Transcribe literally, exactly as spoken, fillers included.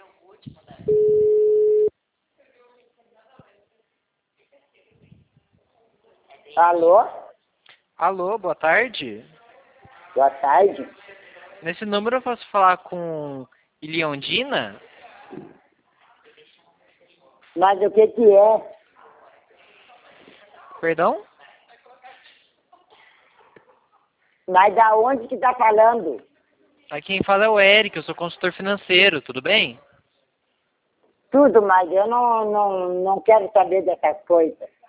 Alô? Alô, boa tarde. Boa tarde. Nesse número eu posso falar com Iliondina? Mas o que que é? Perdão? Mas da onde que tá falando? Aqui quem fala é o Eric, eu sou consultor financeiro, tudo bem? Tudo, mas eu não, não, não quero saber dessas coisas.